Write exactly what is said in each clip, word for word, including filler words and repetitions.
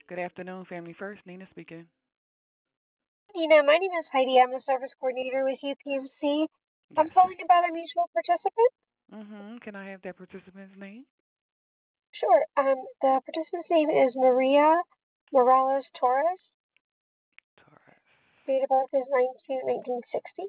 Good afternoon, Family First. Nina speaking. Nina, my name is Heidi. I'm a service coordinator with U P M C. I'm Yes. calling about a mutual participant. Mm-hmm. Can I have that participant's name? Sure. Um, the participant's name is Maria Morales Torres. Taurus. Date of birth is nine two nineteen sixty.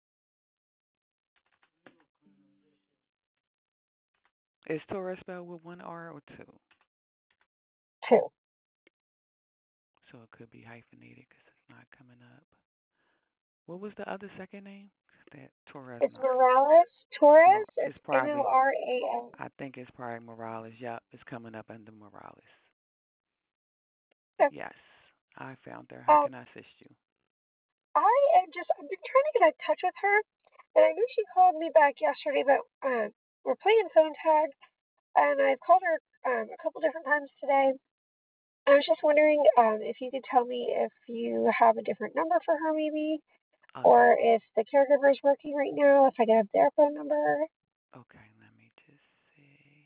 Is Taurus spelled with one R or two? Two. So it could be hyphenated because it's not coming up. What was the other second name? That Torres. It's No. Morales Torres. Mor- It's It's M O probably. R A L. I think it's probably Morales. Yep, it's coming up under Morales. Okay. Yes, I found her. How Um, can I assist you? I am just, I've been trying to get in touch with her, and I knew she called me back yesterday, but um, we're playing phone tag, and I've called her um, a couple different times today. I was just wondering um, if you could tell me if you have a different number for her, maybe, Okay. or if the caregiver is working right now, if I could have their phone number. Okay. Let me just see.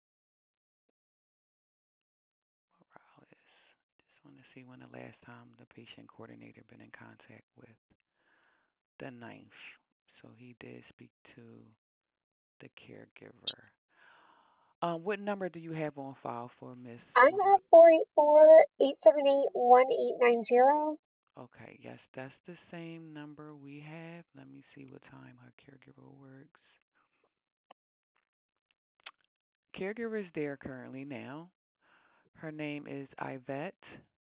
Morales. Just want to see when the last time the patient coordinator been in contact with the ninth. So he did speak to the caregiver. Um, what number do you have on file for Miss I Morales? have four eight four, eight seven eight, one eight nine zero. Okay, yes, that's the same number we have. Let me see what time her caregiver works. Caregiver is there currently now. Her name is Yvette,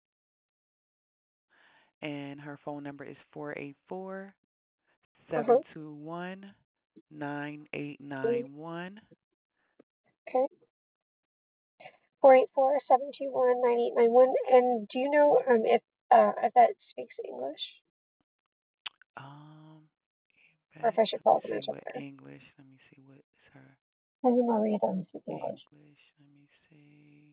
and her phone number is four eight four, Uh-huh. seven two one, nine eight nine one. Okay. four eight four, seven two one, nine eight nine one. And do you know um, if, uh, if that speaks English? Um, Or if Yvette, I should let me call them see what interpreter? English. Let me see what is her Maybe Maria doesn't speak English. English. Let me see.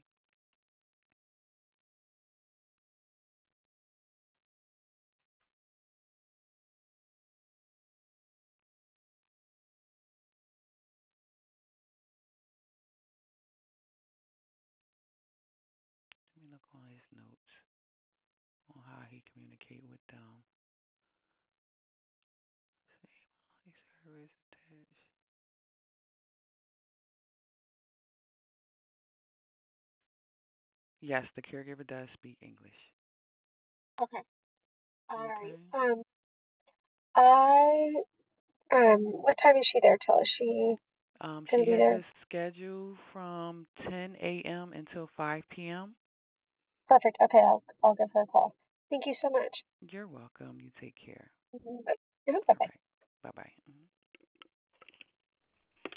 Let me look on his notes on how he communicate with them. Same service attached. Yes, the caregiver does speak English. Okay. All right. Okay. Um, I, um, what time is she there till? Is she Um, going she to be has there? a schedule from ten a m until five p m. Perfect. Okay, I'll I'll give her a call. Thank you so much. You're welcome. You take care. Mhm. Bye. All Bye. right.